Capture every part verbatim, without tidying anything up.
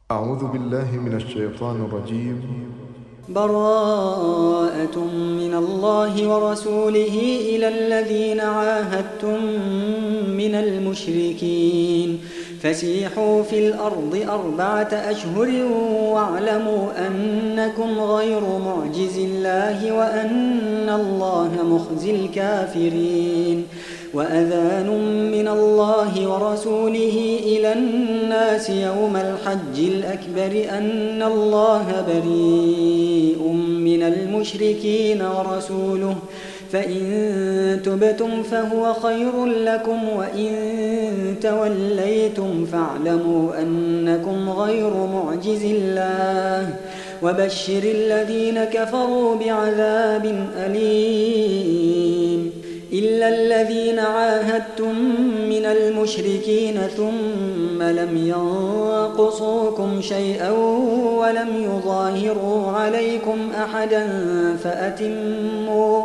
أعوذ بالله من الشيطان الرجيم. براءة من الله ورسوله إلى الذين عاهدتم من المشركين فسيحوا في الأرض أربعة أشهر واعلموا أنكم غير معجز الله وأن الله مخزي الكافرين. وأذان من الله ورسوله إلى الناس يوم الحج الأكبر أن الله بريء من المشركين ورسوله فإن تبتم فهو خير لكم وإن توليتم فاعلموا أنكم غير معجز الله وبشر الذين كفروا بعذاب أليم. إلا الذين عاهدتم من المشركين ثم لم ينقصوكم شيئا ولم يظاهروا عليكم أحدا فأتموا,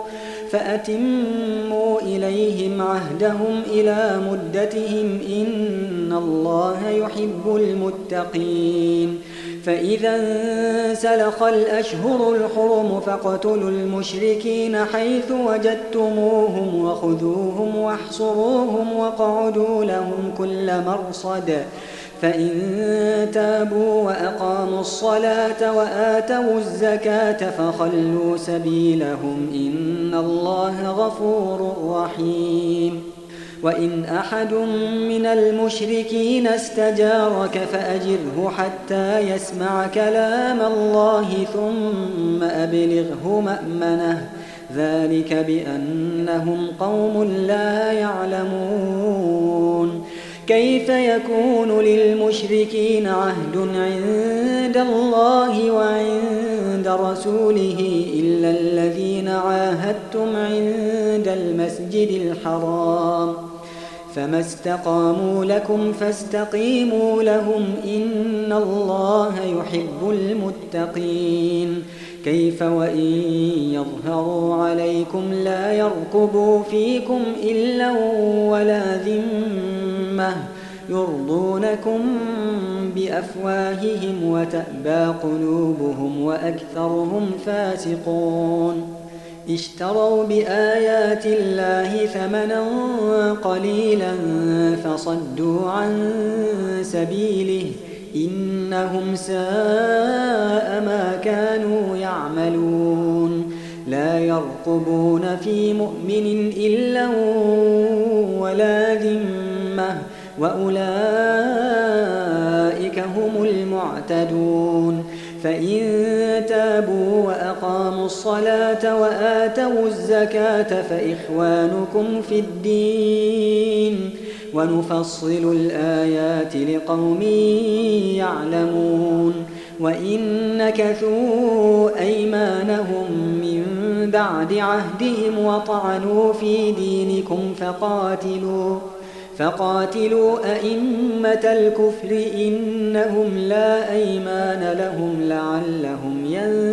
فأتموا إليهم عهدهم إلى مدتهم إن الله يحب المتقين. فإذا انسلخ الأشهر الحرم فاقتلوا المشركين حيث وجدتموهم وخذوهم واحصروهم واقعدوا لهم كل مرصد فإن تابوا وأقاموا الصلاة وآتوا الزكاة فخلوا سبيلهم إن الله غفور رحيم. وإن أحد من المشركين استجارك فأجره حتى يسمع كلام الله ثم أبلغه مأمنه ذلك بأنهم قوم لا يعلمون. كيف يكون للمشركين عهد عند الله وعند رسوله إلا الذين عاهدتم عند المسجد الحرام فما استقاموا لكم فاستقيموا لهم إن الله يحب المتقين. كيف وإن يظهروا عليكم لا يرقبوا فيكم إلا ولا ذمة يرضونكم بأفواههم وتأبى قلوبهم وأكثرهم فاسقون. اشتروا بآيات الله ثمنا قليلا فصدوا عن سبيله إنهم ساء ما كانوا يعملون. لا يرقبون في مؤمن إلا ولا ذمة وأولئك هم المعتدون. فإن تابوا وأقاموا الصلاة وآتوا الزكاة فإخوانكم في الدين ونفصل الآيات لقوم يعلمون. وإن نكثوا أيمانهم من بعد عهدهم وطعنوا في دينكم فقاتلوا فقاتلوا أئمة الكفر إنهم لا أيمان لهم لعلهم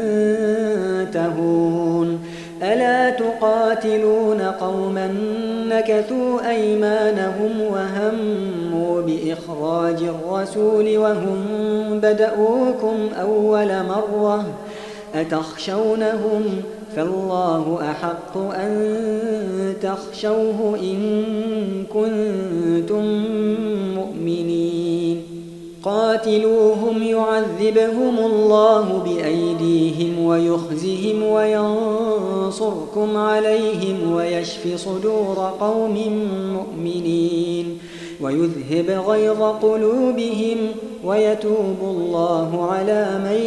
ينتهون. ألا تقاتلون قوما نكثوا أيمانهم وهموا بإخراج الرسول وهم بدؤوكم أول مرة أتخشونهم فالله أحق أن تخشوه إن كنتم مؤمنين. قاتلوهم يعذبهم الله بأيديهم ويخزهم وينصركم عليهم ويشف صدور قوم مؤمنين ويذهب غيظ قلوبهم ويتوب الله على من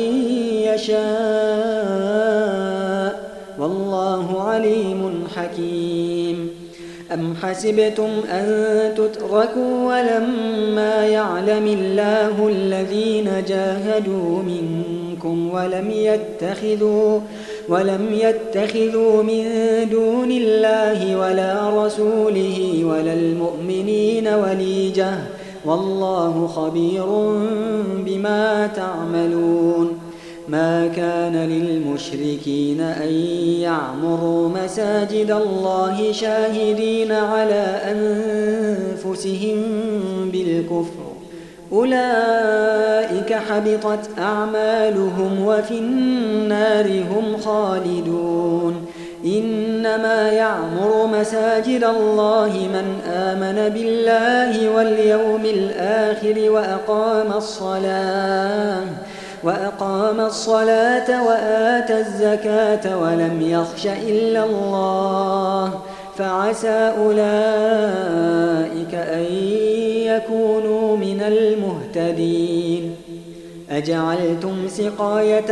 يشاء والله عليم حكيم. أم حسبتم أن تتركوا ولما يعلم الله الذين جاهدوا منكم ولم يتخذوا ولم يتخذوا من دون الله ولا رسوله ولا المؤمنين وليجة والله خبير بما تعملون. ما كان للمشركين أن يعمروا مساجد الله شاهدين على أنفسهم بالكفر أولئك أولئك حبطت أعمالهم وفي النار هم خالدون إنما يعمر مساجد الله من آمن بالله واليوم الآخر وأقام الصلاة وأقام الصلاة وآتى الزكاة ولم يخش إلا الله فعسى أولئك أن يكونوا من المهتدين أجعلتم سقاية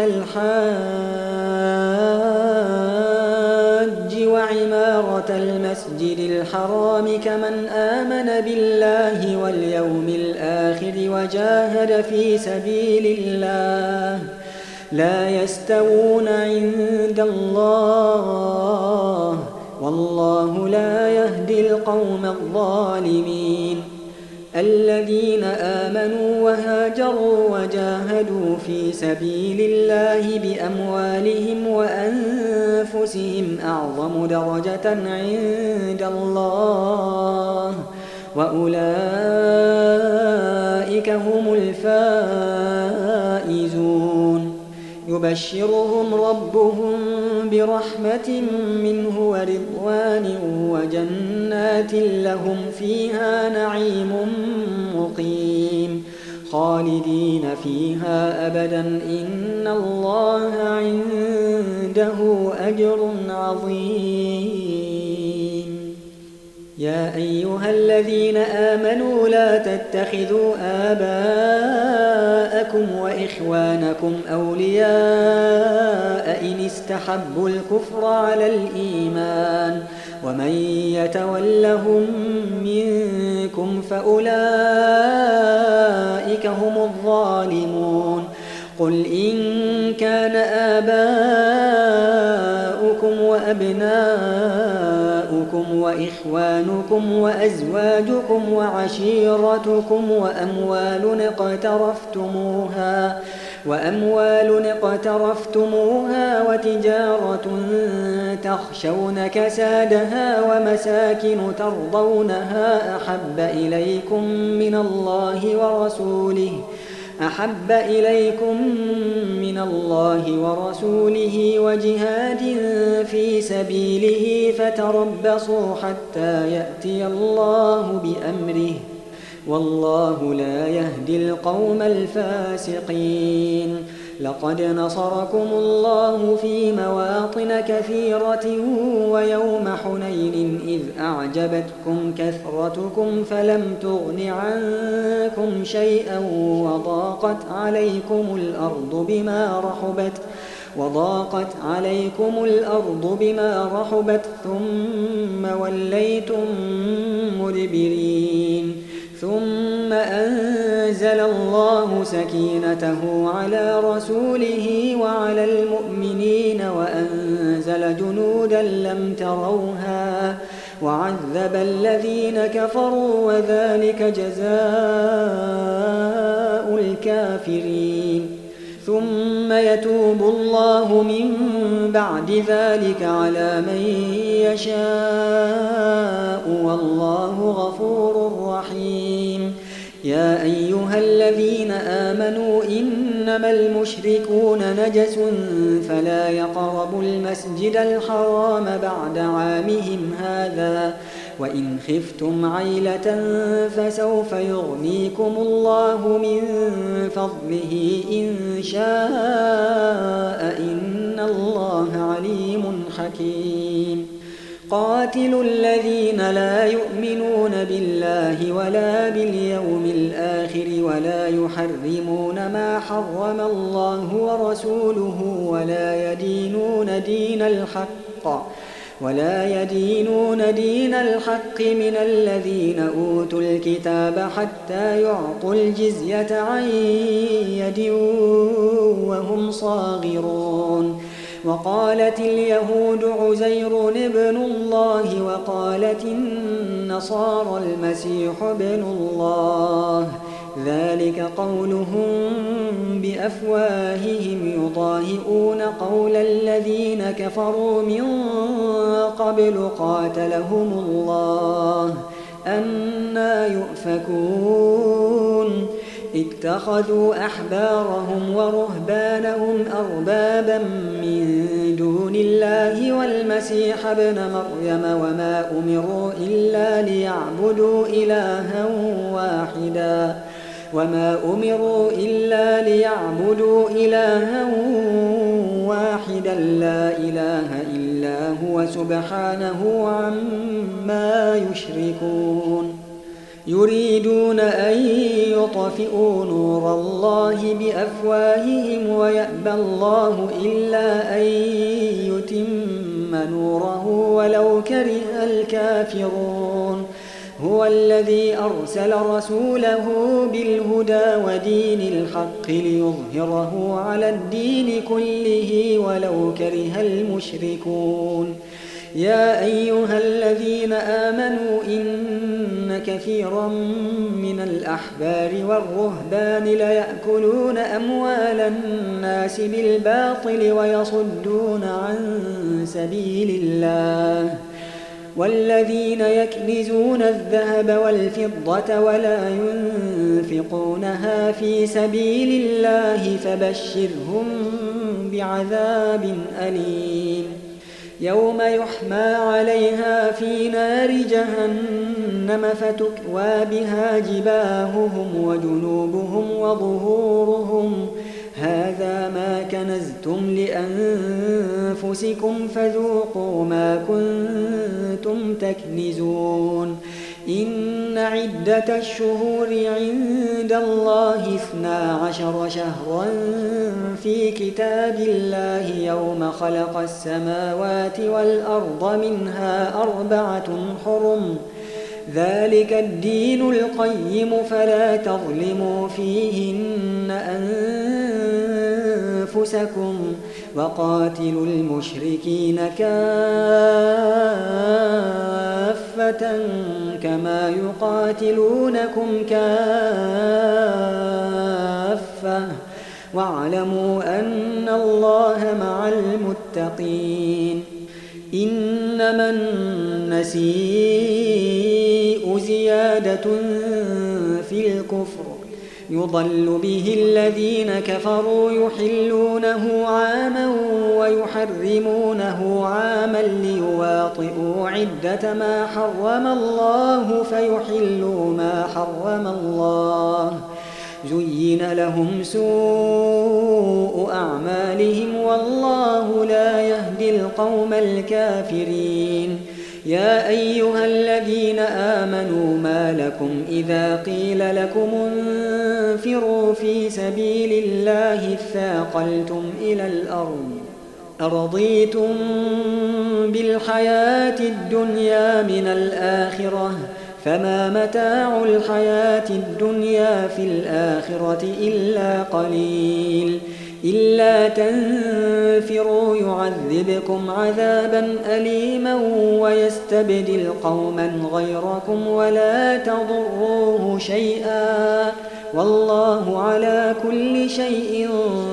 الحاج وعمارة المسجد الحرام كمن آمن بالله واليوم الآخر وجاهد في سبيل الله لا يستوون عند الله والله لا يهدي القوم الظالمين الذين آمنوا وهاجروا وجاهدوا في سبيل الله بأموالهم وأنفسهم أعظم درجة عند الله وأولئك هم الفائزون يبشرهم ربهم برحمة منه ورضوان وجنات لهم فيها نعيم مقيم خالدين فيها أبدا إن الله عنده أجر عظيم يا أيها الذين آمنوا لا تتخذوا آباءكم وإخوانكم أولياء إن استحبوا الكفر على الإيمان ومن يتولهم منكم فأولئك هم الظالمون قل إن كان آباؤكم وأبناؤكم وإخوانكم وأزواجكم وعشيرتكم وأموال اقترفتموها وأموال اقترفتموها وتجارة تخشون كسادها ومساكن ترضونها أحب إليكم من الله ورسوله أحب إليكم من الله ورسوله وجهاد في سبيله فتربصوا حتى يأتي الله بأمره والله لا يهدي القوم الفاسقين لقد نصركم الله في مواطن كثيرة ويوم حنين إذ أعجبتكم كثرتكم فلم تغن عنكم شيئا وضاقت عليكم الأرض بما رحبت وضاقت عليكم الأرض بما رحبت ثم وليتم مدبرين ثم أنزل الله سكينته على رسوله وعلى المؤمنين وأنزل جنودا لم تروها وعذب الذين كفروا وذلك جزاء الكافرين ثم يتوب الله من بعد ذلك على من يشاء والله غفور رحيم يا أيها الذين آمنوا إنما المشركون نجس فلا يقربوا المسجد الحرام بعد عامهم هذا وإن خفتم عيلة فسوف يغنيكم الله من فضله إن شاء إن الله عليم حكيم قاتلوا الذين لا يؤمنون بالله ولا باليوم الآخر ولا يحرمون ما حرم الله ورسوله ولا يدينون دين الحق ولا يدينون دين الحق من الذين أوتوا الكتاب حتى يعطوا الجزية عن يد وهم صاغرون وقالت اليهود عزير ابن الله وقالت النصارى المسيح ابن الله ذلك قولهم بأفواههم يضاهئون قول الذين كفروا من قبل قاتلهم الله أنى يؤفكون اتخذوا أحبارهم ورهبانهم أربابا من دون الله والمسيح ابن مريم وما أمروا إلا ليعبدوا إلها واحدا وما أمروا إلا ليعبدوا إلها واحدا لا إله إلا هو سبحانه عما يشركون يريدون أن يطفئوا نور الله بأفواههم ويأبى الله إلا أن يتم نوره ولو كره الكافرون هو الذي أرسل رسوله بالهدى ودين الحق ليظهره على الدين كله ولو كره المشركون يا أيها الذين آمنوا إن كثيرا من الأحبار والرهبان ليأكلون أموال الناس بالباطل ويصدون عن سبيل الله والذين يكنزون الذهب والفضة ولا ينفقونها في سبيل الله فبشرهم بعذاب أليم يوم يحمى عليها في نار جهنم فتكوى بها جباههم وجنوبهم وظهورهم هذا ما كنزتم لأنفسكم فذوقوا ما كنتم تكنزون إن عدة الشهور عند الله اثنا عشر شهرا في كتاب الله يوم خلق السماوات والأرض منها أربعة حرم ذلك الدين القيم فلا تظلموا فيهن أنفسكم وقاتلوا المشركين كافة كما يقاتلونكم كافة واعلموا أن الله مع المتقين إنما النسيء زيادة في الكفر يضل به الذين كفروا يحلونه عاما ويحرمونه عاما ليواطئوا عدة ما حرم الله فيحلوا ما حرم الله زين لهم سوء أعمالهم والله لا يهدي القوم الكافرين يا أيها الذين آمنوا ما لكم إذا قيل لكم انفروا في سبيل الله اثاقلتم إلى الأرض أرضيتم بالحياة الدنيا من الآخرة فما متاع الحياة الدنيا في الآخرة إلا قليل إلا تنفروا يعذبكم عذابا أليما ويستبدل قوما غيركم ولا تضروه شيئا والله على كل شيء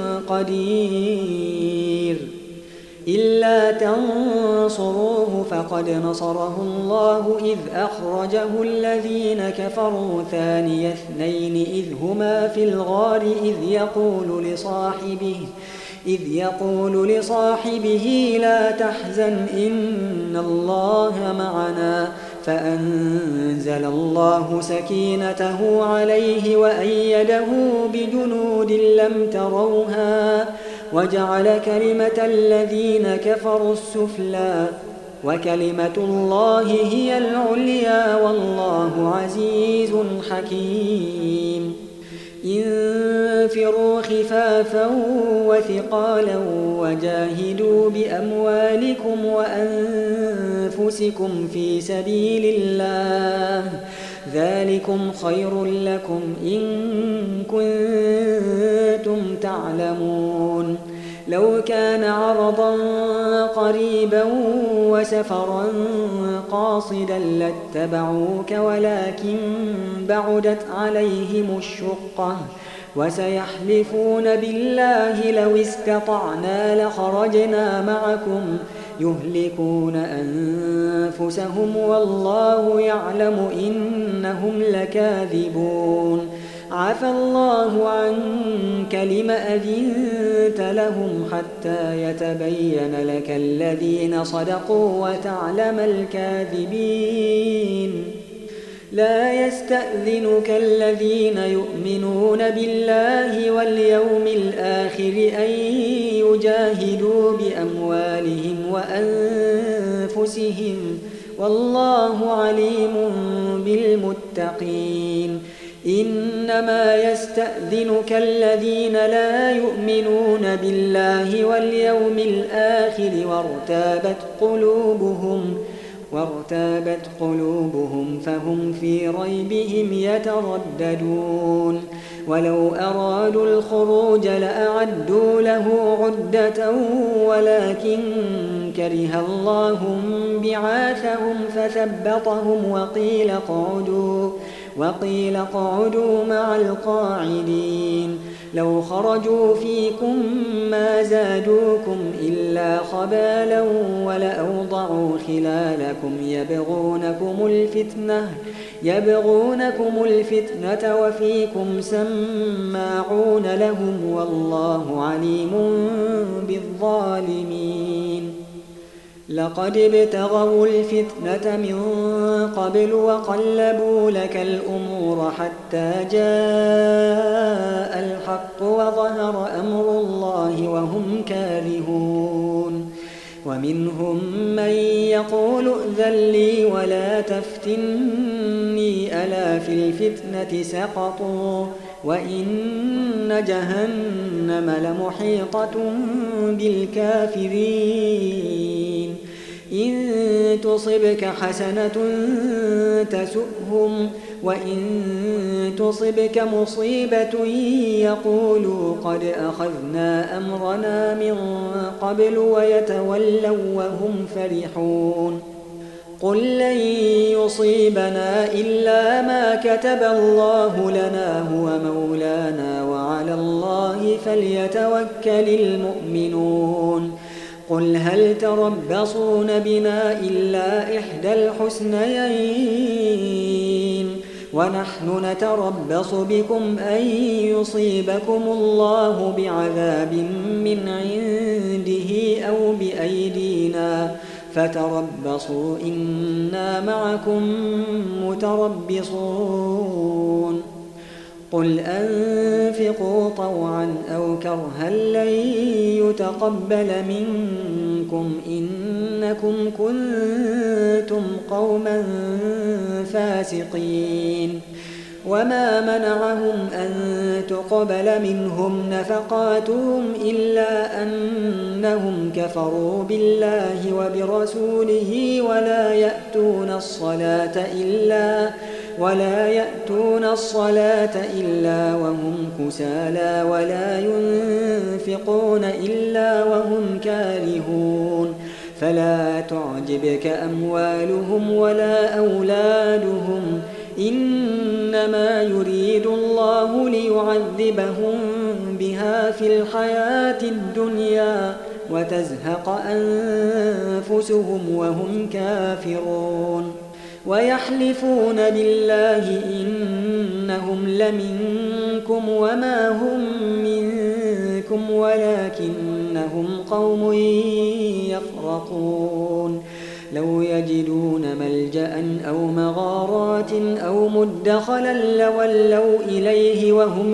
قدير إلا تنصروه فقد نصره الله إذ أخرجه الذين كفروا ثاني اثنين إذ هما في الغار إذ يقول لصاحبه إذ يقول لصاحبه لا تحزن إن الله معنا فأنزل الله سكينته عليه وأيده بجنود لم تروها وجعل كلمة الذين كفروا السفلى وكلمة الله هي العليا والله عزيز حكيم انفروا خفافا وثقالا وجاهدوا بأموالكم وأنفسكم في سبيل الله ذلكم خير لكم إن كنتم تعلمون لو كان عرضا قريبا وسفرا قاصدا لاتبعوك ولكن بعدت عليهم الشقة وسيحلفون بالله لو استطعنا لخرجنا معكم يهلكون أنفسهم والله يعلم إنهم لكاذبون عفى الله عنك لم أذنت لهم حتى يتبين لك الذين صدقوا وتعلم الكاذبين لا يستأذنك الذين يؤمنون بالله واليوم الآخر أن يجاهدوا بأموالهم وأنفسهم والله عليم بالمتقين إنما يستأذنك الذين لا يؤمنون بالله واليوم الآخر وارتابت قلوبهم وارتابت قلوبهم فهم في ريبهم يترددون ولو أرادوا الخروج لأعدوا له عدة ولكن كره الله بعاثهم فثبطهم وقيل اقعدوا وقيل اقعدوا مع القاعدين لو خرجوا فيكم ما زادوكم إلا خبالا ولأوضعوا خلالكم يبغونكم الفتنة يبغونكم الفتنة وفيكم سماعون لهم والله عليم بالظالمين لقد ابتغوا الفتنة من قبل وقلبوا لك الأمور حتى جاء الحق وظهر أمر الله وهم كارهون ومنهم من يقول ائذن لي ولا تفتني ألا في الفتنة سقطوا وإن جهنم لمحيطة بالكافرين إن تصبك حسنة تسؤهم وإن تصبك مصيبة يقولوا قد أخذنا أمرنا من قبل ويتولوا وهم فرحون قل لن يصيبنا إلا ما كتب الله لنا هو مولانا وعلى الله فليتوكل المؤمنون قل هل تربصون بنا إلا إحدى الحسنيين ونحن نتربص بكم أن يصيبكم الله بعذاب من عنده أو بأيدينا فتربصوا إنا معكم متربصون قل أنفقوا طوعا أو كرها لن يتقبل منكم إنكم كنتم قوما فاسقين وما منعهم أن تقبل منهم نفقاتهم إلا أنهم كفروا بالله وبرسوله ولا يأتون الصلاة إلا ولا يأتون الصلاة إلا وهم كسالى ولا ينفقون إلا وهم كارهون فلا تعجبك أموالهم ولا أولادهم إنما يريد الله ليعذبهم بها في الحياة الدنيا وتزهق أنفسهم وهم كافرون ويحلفون بالله إنهم لمنكم وما هم منكم ولكنهم قوم يفرقون لو يجدون ملجأ أو مغارات أو مدخلا لولوا إليه وهم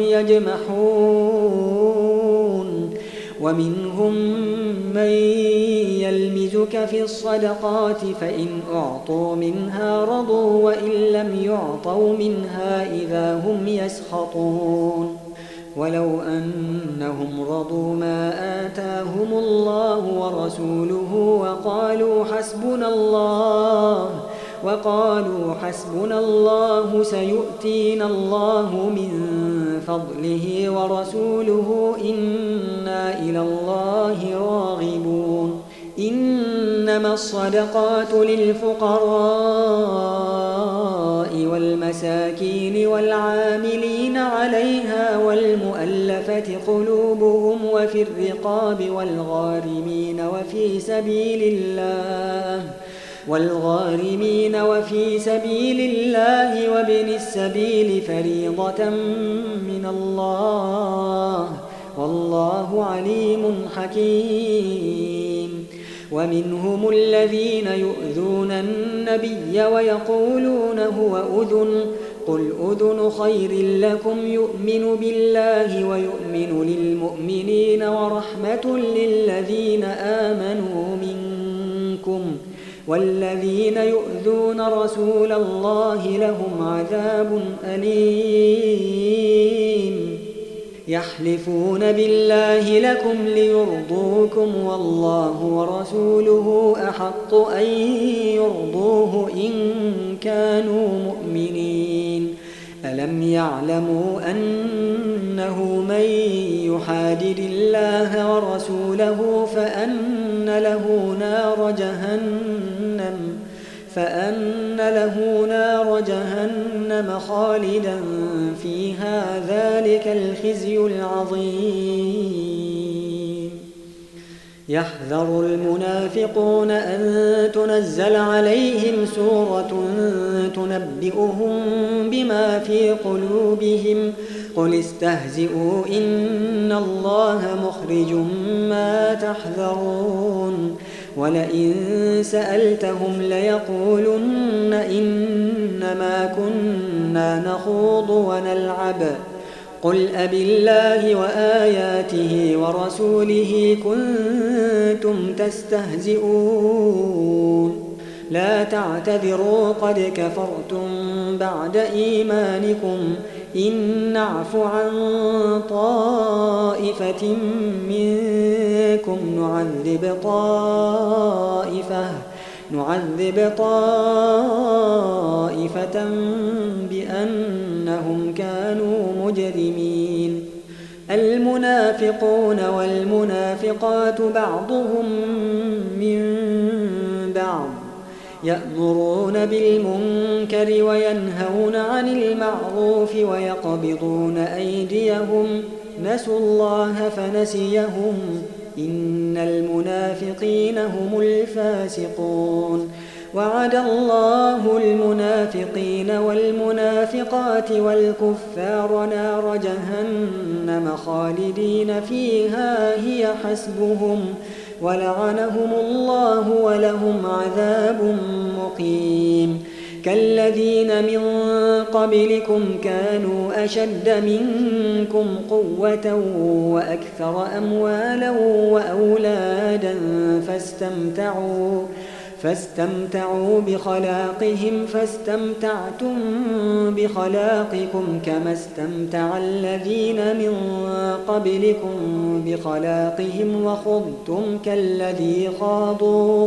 يجمحون ومنهم من يلمزك في الصدقات فإن أعطوا منها رضوا وإن لم يعطوا منها إذا هم يسخطون ولو أنهم رضوا ما آتاهم الله ورسوله وقالوا حسبنا الله وقالوا حسبنا الله سيؤتينا الله من فضله ورسوله إنا إلى الله راغبون إنما الصدقات للفقراء والمساكين والعاملين عليها والمؤلفة قلوبهم وفي الرقاب والغارمين وفي سبيل الله والغارمين وفي سبيل الله وابن السبيل فريضة من الله والله عليم حكيم. ومنهم الذين يؤذون النبي ويقولون هو أذن قل أذن خير لكم يؤمن بالله ويؤمن للمؤمنين ورحمة للذين آمنوا منكم والذين يؤذون رسول الله لهم عذاب أليم. يحلفون بالله لكم ليرضوكم والله ورسوله أحق أن يرضوه إن كانوا مؤمنين. ألم يعلموا أنه من يحادد الله ورسوله فأن له نار جهنم فأن له نار جهنم خالدا فيها ذلك الخزي العظيم. يحذر المنافقون أن تنزل عليهم سورة تنبئهم بما في قلوبهم قل استهزئوا إن الله مخرج ما تحذرون. ولئن سألتهم ليقولن إنما كنا نخوض ونلعب قل أبالله وآياته ورسوله كنتم تستهزئون لا تعتذروا قد كفرتم بعد إيمانكم إن نعف عن طائفة منكم نعذب طائفة نعذب طائفة بأنهم كانوا مجرمين. المنافقون والمنافقات بعضهم من بعض يأمرون بالمنكر وينهون عن المعروف ويقبضون أيديهم نسوا الله فنسيهم إن المنافقين هم الفاسقون. وعد الله المنافقين والمنافقات والكفار نار جهنم خالدين فيها هي حسبهم ولعنهم الله ولهم عذاب مقيم. كالذين من قبلكم كانوا أشد منكم قوة وأكثر أموالا وأولادا فاستمتعوا فاستمتعوا بخلاقهم فاستمتعتم بخلاقكم كما استمتع الذين من قبلكم بخلاقهم وخضتم كالذي خاضوا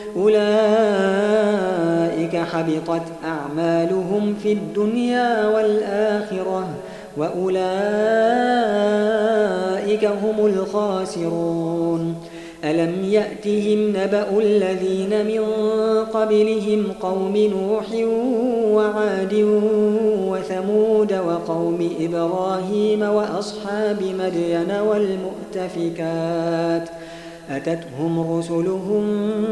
أولئك حبطت أعمالهم في الدنيا والآخرة وأولئك هم الخاسرون. ألم يأتهم نبأ الذين من قبلهم قوم نوح وعاد وثمود وقوم إبراهيم وأصحاب مدين والمؤتفكات أتتهم رسلهم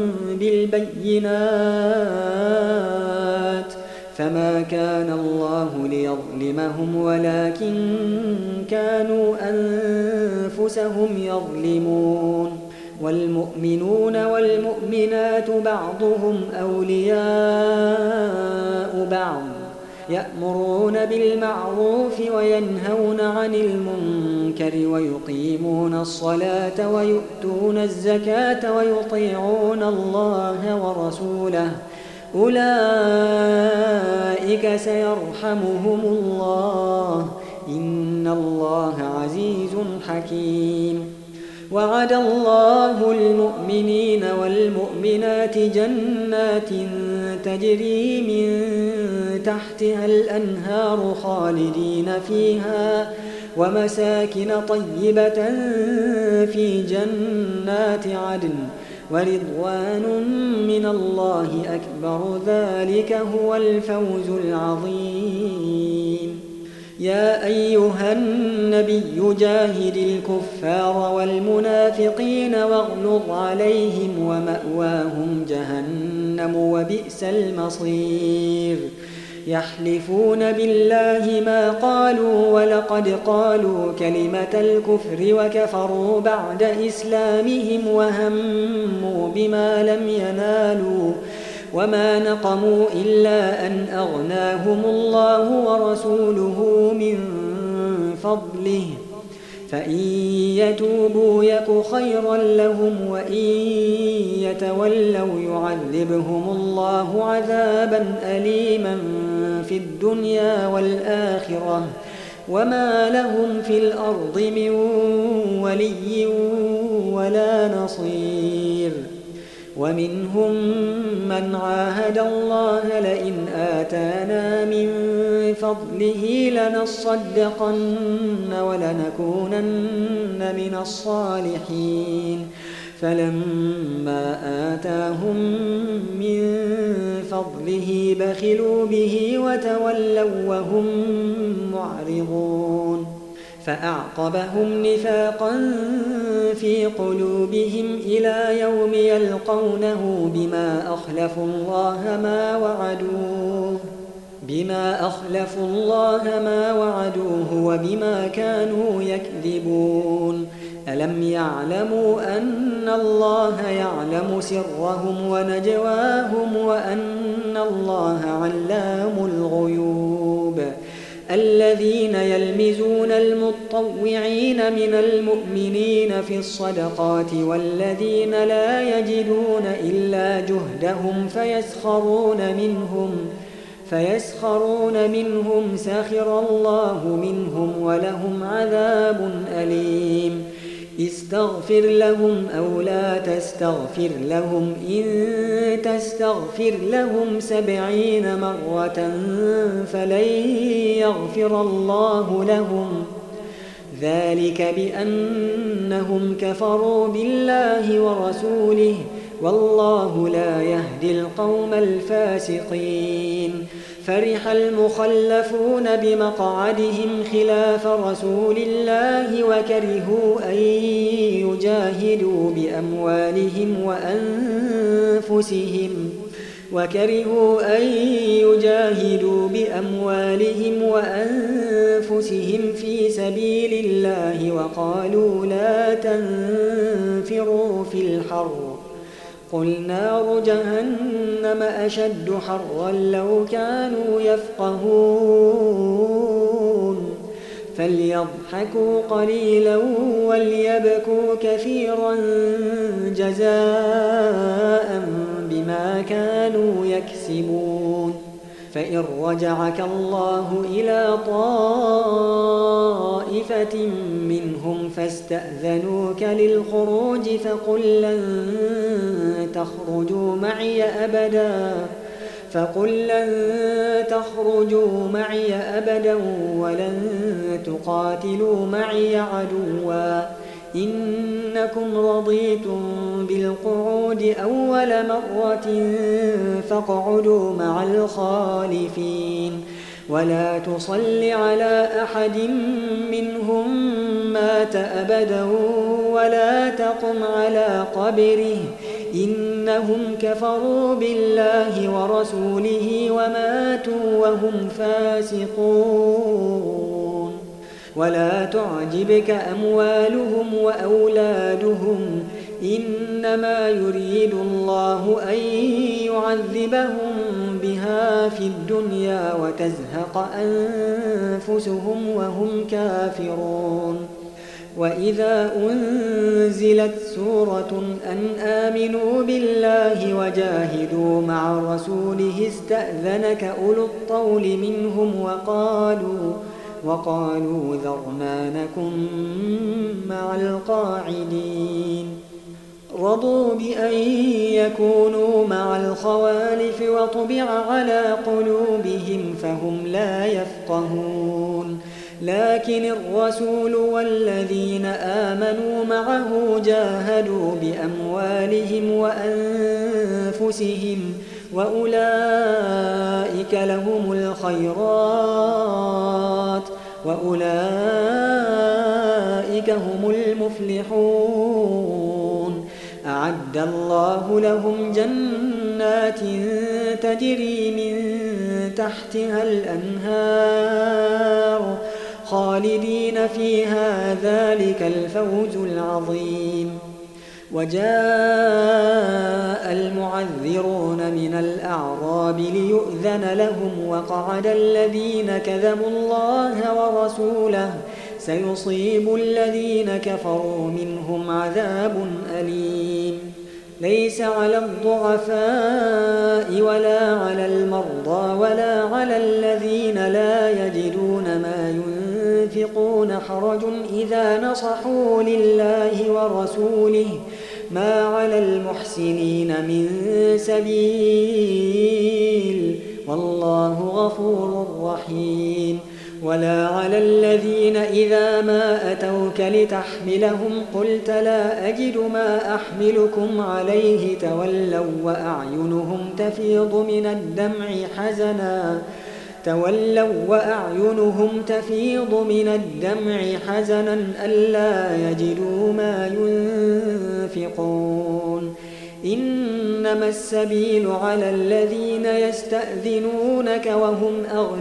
بالبينات فما كان الله ليظلمهم ولكن كانوا أنفسهم يظلمون. والمؤمنون والمؤمنات بعضهم أولياء بعض يأمرون بالمعروف وينهون عن المنكر ويقيمون الصلاة ويؤتون الزكاة ويطيعون الله ورسوله أولئك سيرحمهم الله إن الله عزيز حكيم. وعد الله المؤمنين والمؤمنات جنات تجري من تحتها الأنهار خالدين فيها ومساكن طيبة في جنات عدن ورضوان من الله أكبر ذلك هو الفوز العظيم. يا أيها النبي جاهد الكفار والمنافقين واغلظ عليهم ومأواهم جهنم وبئس المصير يحلفون بالله ما قالوا ولقد قالوا كلمة الكفر وكفروا بعد إسلامهم وهموا بما لم ينالوا وما نقموا إلا أن أغناهم الله ورسوله من فضله فإن يتوبوا يك خيرا لهم وإن يتولوا يعذبهم الله عذابا أليما في الدنيا والآخرة وما لهم في الأرض من ولي ولا نصير ومنهم من عاهد الله لئن آتانا من فضله لنصدقن ولنكونن من الصالحين فلما آتاهم من فضله بخلوا به وتولوا وهم معرضون فأعقبهم نفاقا في قلوبهم إلى يوم يلقونه بما أخلفوا الله ما وعدوه بما أخلفوا الله ما وعدوه وبما كانوا يكذبون ألم يعلموا أن الله يعلم سرهم ونجواهم وأن الله علام الغيوب الذين يلمزون المطوعين من المؤمنين في الصدقات والذين لا يجدون إلا جهدهم فيسخرون منهم فيسخرون منهم سخر الله منهم ولهم عذاب أليم استغفر لهم أو لا تستغفر لهم إن تستغفر لهم سبعين مرة فلن يغفر الله لهم ذلك بأنهم كفروا بالله ورسوله والله لا يهدي القوم الفاسقين فرح المخلفون بمقعدهم خلاف رسول الله وكرهوا أن يجاهدوا بأموالهم وأنفسهم وكرهوا أن يجاهدوا بأموالهم وأنفسهم في سبيل الله وقالوا لا تنفروا في الحر قل نار جهنم أشد حرا لو كانوا يفقهون فليضحكوا قليلا وليبكوا كثيرا جزاء بما كانوا يكسبون فإن رجعك الله إلى طائفة منهم فاستأذنوك للخروج فقل لن تخرجوا معي أبدا فقل لن تخرجوا معي أبدا ولن تقاتلوا معي عدوا إنكم رضيتم بالقعود أول مرة فاقعدوا مع الخالفين ولا تصل على أحد منهم مات أبدا ولا تقم على قبره إنهم كفروا بالله ورسوله وماتوا وهم فاسقون ولا تعجبك أموالهم وأولادهم إنما يريد الله أن يعذبهم بها في الدنيا وتزهق أنفسهم وهم كافرون وإذا أنزلت سورة أن آمنوا بالله وجاهدوا مع رسوله استأذنك أولو الطول منهم وقالوا وقالوا ذرنا نكن مع القاعدين رضوا بأن يكونوا مع الخوالف وطبع على قلوبهم فهم لا يفقهون لكن الرسول والذين آمنوا معه جاهدوا بأموالهم وأنفسهم وأولئك لهم الخيرات وأولئك هم المفلحون. أعد الله لهم جنات تجري من تحتها الأنهار خالدين فيها، ذلك الفوز العظيم. وجاء المعذرون من الأعراب ليؤذن لهم، وقعد الذين كذبوا الله ورسوله، سيصيب الذين كفروا منهم عذاب أليم. ليس على الضعفاء ولا على المرضى ولا على الذين لا يجدون ما ينفقون حرج إذا نصحوا لله ورسوله، ما على المحسنين من سبيل، والله غفور رحيم. ولا على الذين إذا ما أتوك لتحملهم قلت لا أجد ما أحملكم عليه تولوا وأعينهم تفيض من الدمع حزنا تولوا وأعينهم تفيض من الدمع حزنا ألا يجدوا ما ينفقون. إنما السبيل على الذين يستأذنونك وهم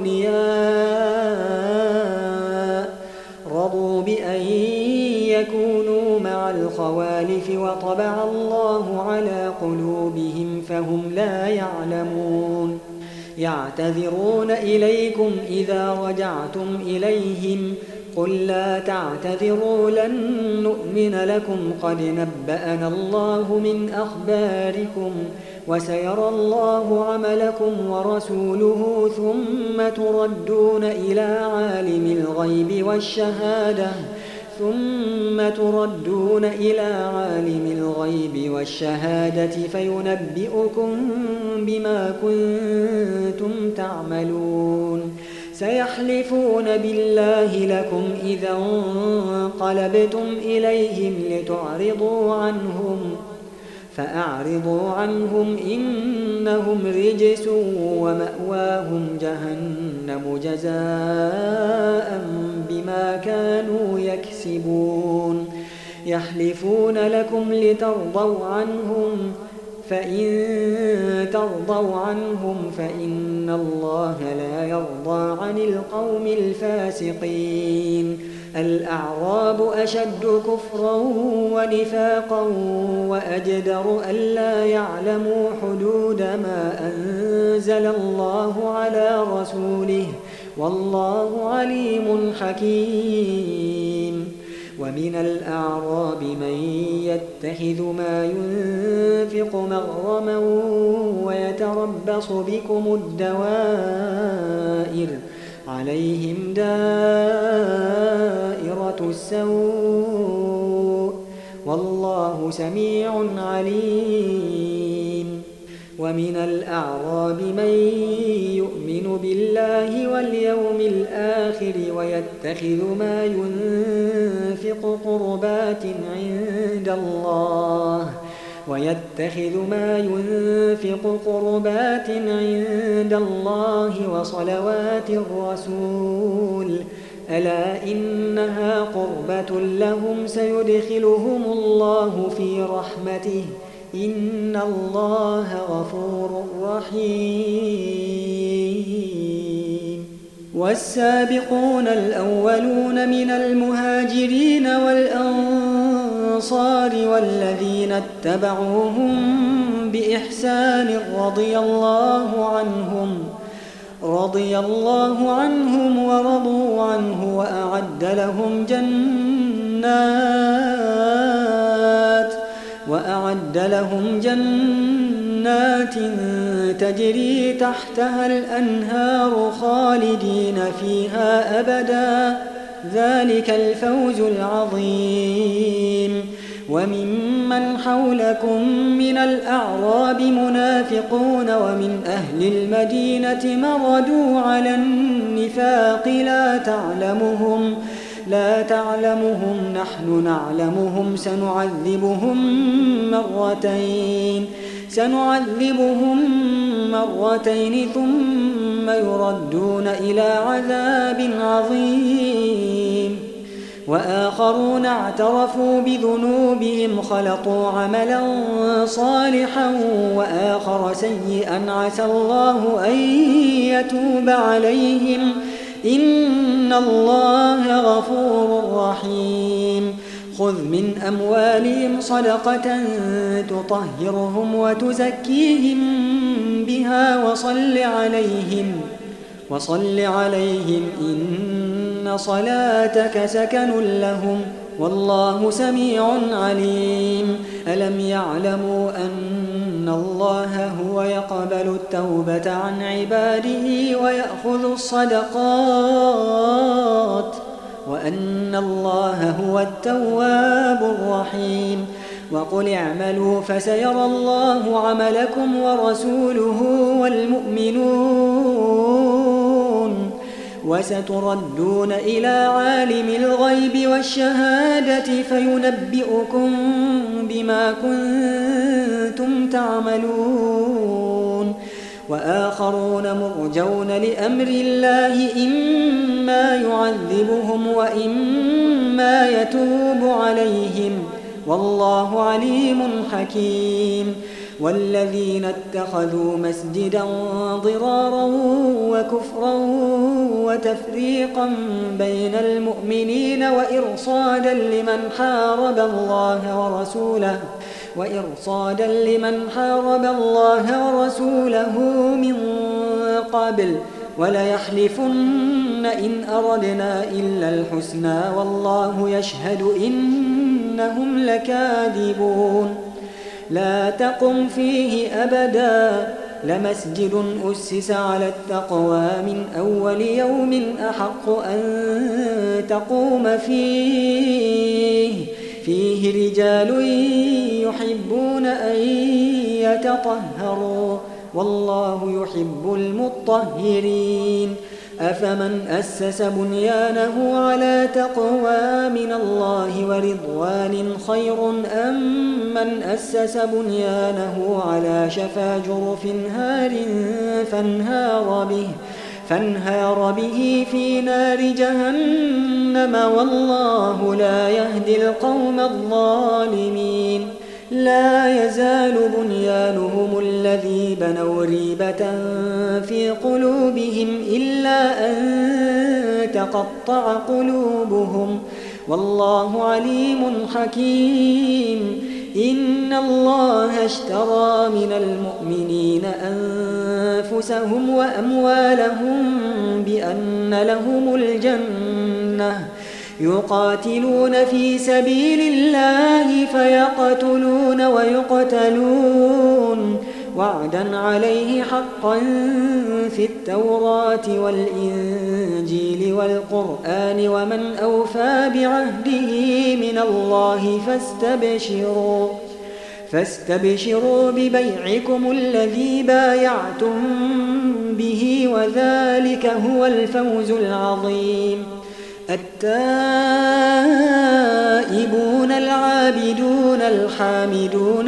أغنياء رضوا بأن يكونوا مع الخوالف وطبع الله على قلوبهم فهم لا يعلمون. يعتذرون إليكم إذا رجعتم إليهم قل لا تعتذروا لن نؤمن لكم قد نبأنا الله من أخباركم وسيرى الله عملكم ورسوله ثم تردون إلى عالم الغيب والشهادة ثم تردون إلى عالم الغيب والشهادة فينبئكم بما كنتم تعملون. سيحلفون بالله لكم إذا انقلبتم إليهم لتعرضوا عنهم فأعرضوا عنهم إنهم رجس ومأواهم جهنم جزاء بما كانوا يكسبون. يحلفون لكم لترضوا عنهم فإن ترضوا عنهم فإن الله لا يرضى عن القوم الفاسقين. الأعراب أشد كفرا ونفاقا وأجدر ألا يعلموا حدود ما أنزل الله على رسوله والله عليم حكيم. ومن الأعراب من يتخذ ما ينفق مغرما ويتربص بكم الدوائر عليهم دائرة السوء والله سميع عليم. ومن الأعراب من يؤمن بالله واليوم الآخر ويتخذ ما ينفق قربات عند الله ويتخذ ما ينفق قربات عند الله وصلوات الرسول ألا إنها قربة لهم سيدخلهم الله في رحمته إن الله غفور رحيم. والسابقون الأولون من المهاجرين والأنصار والذين اتبعوهم بإحسان رضي الله عنهم رضي الله عنهم ورضوا عنه وأعد لهم جنات وأعد لهم جنات تجري تحتها الأنهار خالدين فيها أبدا ذلك الفوز العظيم. وممن حولكم من الأعراب منافقون ومن أهل المدينة مردوا على النفاق لا تعلمهم لا تعلمهم نحن نعلمهم سنعذبهم مرتين سنعذبهم مرتين ثم يردون إلى عذاب عظيم وآخرون اعترفوا بذنوبهم خلطوا عملا صالحا وآخر سيئا عسى الله أن يتوب عليهم إن الله غفور رحيم خذ من أموالهم صدقة تطهرهم وتزكيهم بها وصل عليهم وصل عليهم إن صلاتك سكن لهم والله سميع عليم ألم يعلموا أن الله هو يقبل التوبة عن عباده ويأخذ الصدقات وأن الله هو التواب الرحيم وقل اعملوا فسيرى الله عملكم ورسوله والمؤمنون وستردون إلى عالم الغيب والشهادة فينبئكم بما كنتم تعملون وآخرون مرجون لأمر الله إما يعذبهم وإما يتوب عليهم والله عليم حكيم والذين اتخذوا مسجدا ضرارا وكفرا وتفريقا بين المؤمنين وإرصادا لمن حارب الله ورسوله وإرصادا لمن حارب الله ورسوله من قبل وليحلفن إن أردنا إلا الحسنى والله يشهد إنهم لكاذبون لا تقم فيه أبدا لمسجد أسس على التقوى من أول يوم أحق أن تقوم فيه فيه رجال يحبون أن يتطهروا والله يحب المطهرين أفمن أسس بنيانه على تقوى من الله ورضوان خير أم من أسس بنيانه على شفا جرف هار فانهار به فانهار به في نار جهنم والله لا يهدي القوم الظالمين لا يزال بنيانهم الذي بنوا ريبة في قلوبهم إلا أن تقطع قلوبهم والله عليم حكيم إن الله اشترى من المؤمنين أنفسهم وأموالهم بأن لهم الجنة يقاتلون في سبيل الله فيقتلون ويقتلون وعدا عليه حقا في التوراة والإنجيل والقرآن ومن أوفى بعهده من الله فاستبشروا فاستبشروا ببيعكم الذي بايعتم به وذلك هو الفوز العظيم التائبون العابدون الحامدون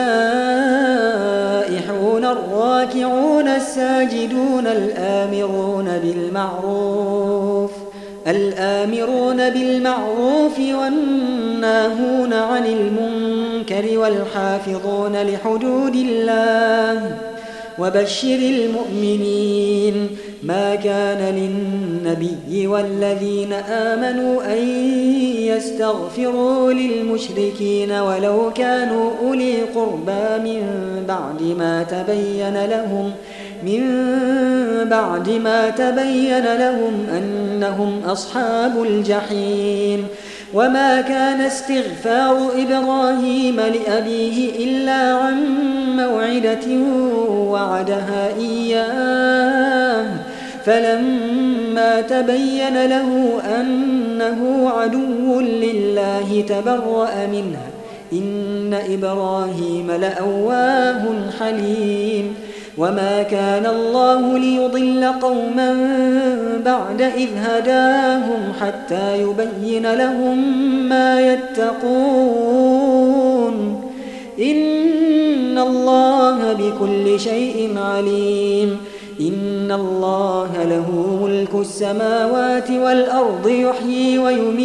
السائحون الراكعون الساجدون الآمرون بالمعروف الآمرون بالمعروف والناهون عن المنكر والحافظون لحدود الله وبشر المؤمنين ما كان للنبي والذين آمنوا أن يستغفروا للمشركين ولو كانوا أولي قربى من بعد ما تبين لهم من بعد ما تبين لهم أنهم أصحاب الجحيم وما كان استغفار إبراهيم لأبيه إلا عن موعدة وعدها إياه فلما تبين له أنه عدو لله تبرأ منه إن إبراهيم لأواه حليم وما كان الله ليضل قوما بعد إذ هداهم حتى يبين لهم ما يتقون إن الله بكل شيء عليم إن الله له ملك السماوات والأرض يحيي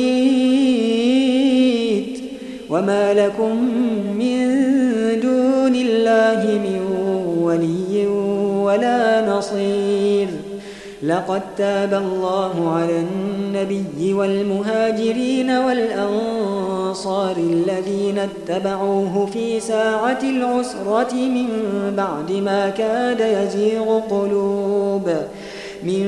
ويميت وما لكم من دون الله من ولي ولا نصير لقد تاب الله على النبي والمهاجرين والأنصار الذين اتبعوه في ساعة العسرة من بعد ما كاد يزيغ قلوب من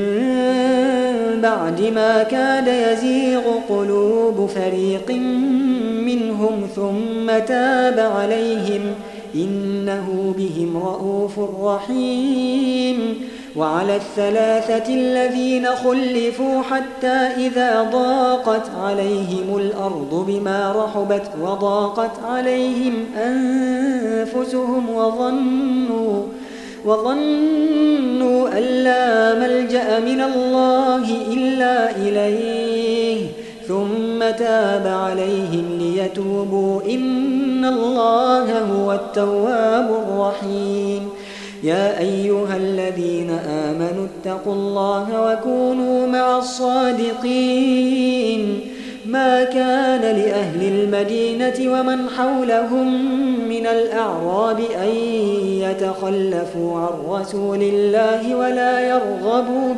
بعد ما كاد يزيغ قلوب فريق منهم ثم تاب عليهم إنه بهم رءوف رحيم وعلى الثلاثة الذين خلفوا حتى إذا ضاقت عليهم الأرض بما رحبت وضاقت عليهم أنفسهم وظنوا وظنوا أن لا ملجأ من الله إلا إليه ثم تاب عليهم ليتوبوا إن الله هو التواب الرحيم يا أيها الذين آمنوا اتقوا الله وكونوا مع الصادقين ما كان لأهل المدينة ومن حولهم من الأعراب أن يتخلفوا عن رسول الله ولا يرغبوا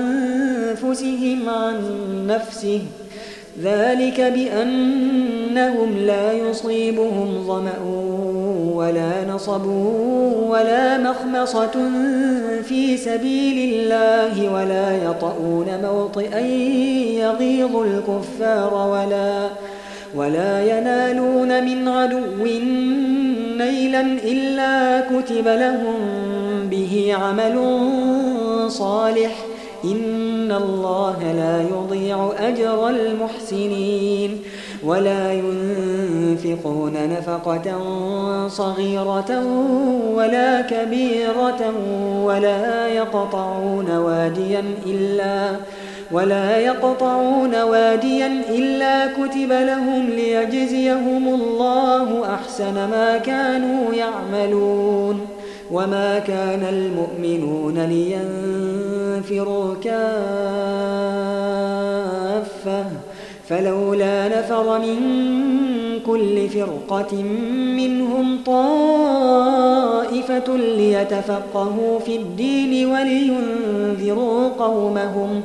بأنفسهم عن نفسه ذلك بأنهم لا يصيبهم ظمأ ولا نصب ولا مخمصة في سبيل الله ولا يطؤون موطئا يغيظ الكفار ولا ولا ينالون من عدو نيلا إلا كتب لهم به عمل صالح إن الله لا يضيع أجر المحسنين ولا ينفقون نفقة صغيرة ولا كبيرة ولا يقطعون واديا إلا ولا يقطعون واديا إلا كتب لهم ليجزيهم الله أحسن ما كانوا يعملون وما كان المؤمنون لينفروا كافة فلولا نفر من كل فرقة منهم طائفة ليتفقهوا في الدين ولينذروا قومهم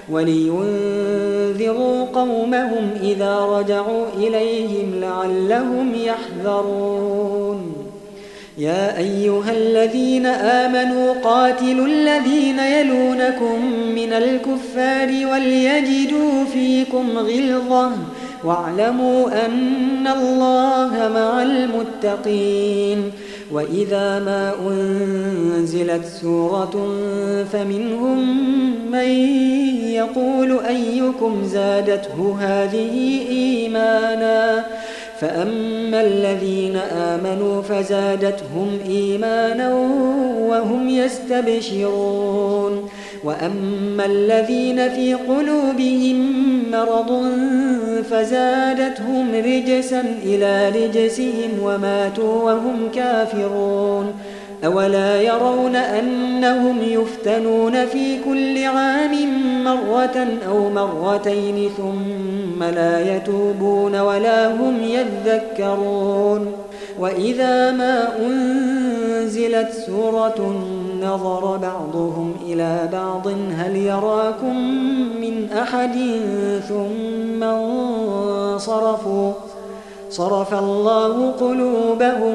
ولينذروا قومهم إذا رجعوا إليهم لعلهم يحذرون يا أيها الذين آمنوا قاتلوا الذين يلونكم من الكفار وليجدوا فيكم غلظة واعلموا أن الله مع المتقين وإذا ما أنزلت سورة فمنهم من يقول أيكم زادته هذه إيمانا فأما الذين آمنوا فزادتهم إيمانا وهم يستبشرون وأما الذين في قلوبهم مرض فزادتهم رجسا إلى رجسهم وماتوا وهم كافرون أولا يرون أنهم يفتنون في كل عام مرة أو مرتين ثم لا يتوبون ولا هم يذكرون وإذا ما أنزلت سورة نظر بعضهم إلى بعض هل يراكم من أحد ثم انصرفوا صرف الله قلوبهم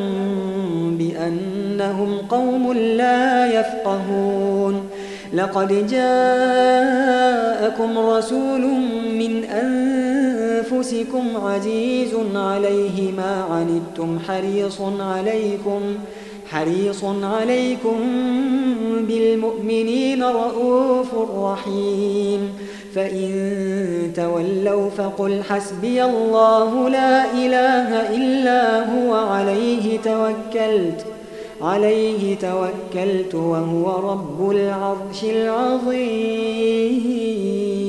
بأنهم قوم لا يفقهون لقد جاءكم رسول من أنفسكم عزيز عليه ما عنتم حريص عليكم حريص عليكم بالمؤمنين رؤوف رحيم فإن تولوا فقل حسبي الله لا إله إلا هو عليه توكلت عليه توكلت وهو رب العرش العظيم